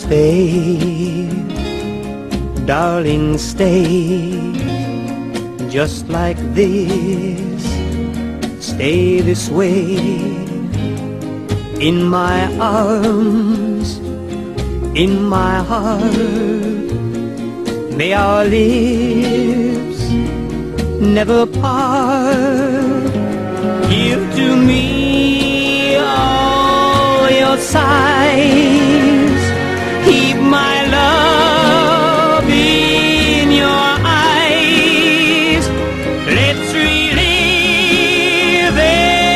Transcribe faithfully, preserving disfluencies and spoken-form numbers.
stay, darling, stay, just like this, stay this way, in my arms, in my heart, may our lips never part. Give to